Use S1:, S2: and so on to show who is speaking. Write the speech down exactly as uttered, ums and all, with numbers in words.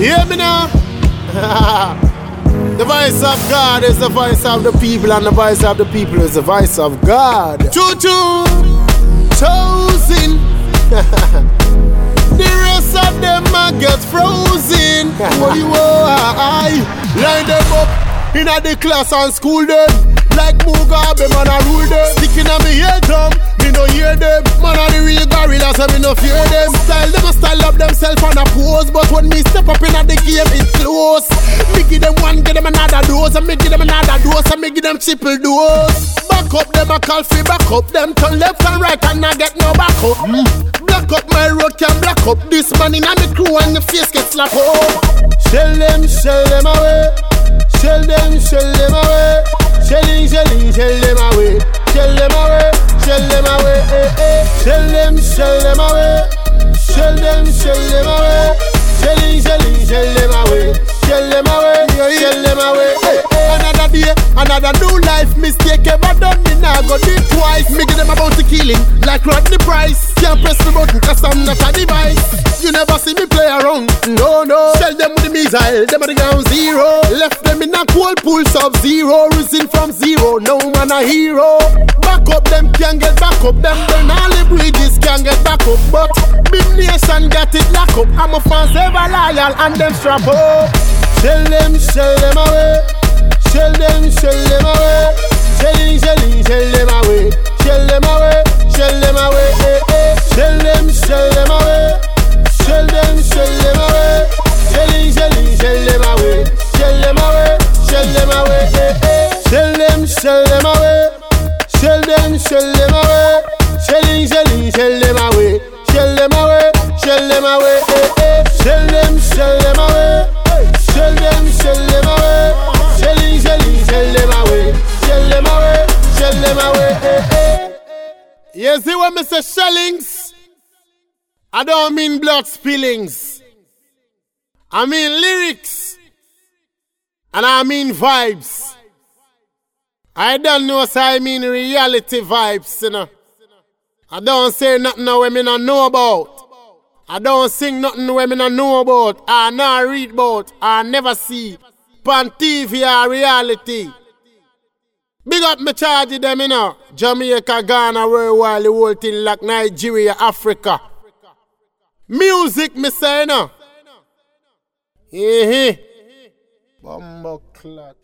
S1: Hear me now? The voice of God is the voice of the people, and the voice of the people is the voice of God. Choo-choo, chosen. The rest of them a get frozen. What you want? Line them up in the class and school them. Like Mugabe, man, I rule them. Sticking on me ear drum, me no hear them. Man, I the real gorillas, and me no fear them. Style them, a style up themselves on a pose. But when me step up in the game, it's close. Me give them one, give them another dose. And me give them another dose, and me give them triple dose. Back up them, I call free, back up them. Turn left and right, and I get no back up. Mm. Black up my road, can black up. This man in my crew, and the face get slapped up. Shell them, shell them away. Shell them, shell them away. Shelling, shelling, shell them away. Shell them away, shell them away. Eh, eh. Shell them, shell them away. Shell them, shell them away. Shelling, shelling, shell them away. Shell them away, shell them away. Eh, eh. Another day, another new life. Mistake ever done, me now go do it twice. Me give them about the killing, like Rodney Price. Can't press the button, cause I'm not a device. You never see me play around, no, no. Shell them with the missile, them at the ground zero. Left them in a cold pool sub-zero. Risen from zero, no man a hero. Back up, them can't get back up. Them burn all the bridges, can't get back up. But big nation got it lock up. I'm a fans ever loyal and them strap up. Shell them, shell them away. Shell them, shell them away. Shelling, shelling, shell them away. Shell them away, shell them away. Eh, eh. Shell them, shell them away. Shell them, shell them away. Shelling, shelling, shell them away. Shell them away, shell them away. Eh, eh. Shell them, shell them away. Shell them, shell them away. Shelling, shelling, shell them away. Shell them away, shell them away. Eh, eh. Shell them, shell them away. Shell them, shell them away. Shelling, shelling, shell them away. Shell them away, shell them away. Eh, eh. You see when me say shellings? I don't mean blood spillings. I mean lyrics. And I mean vibes. I don't know so I mean reality vibes, you know. I don't say nothing where me not know about. I don't sing nothing where me not know about. I not read about. I never see. Pan T V or reality. Big up me charge them, you know. Jamaica, Ghana, worldwide, the whole thing like Nigeria, Africa. Music, me say, no. Eh, eh. Bumbo clot.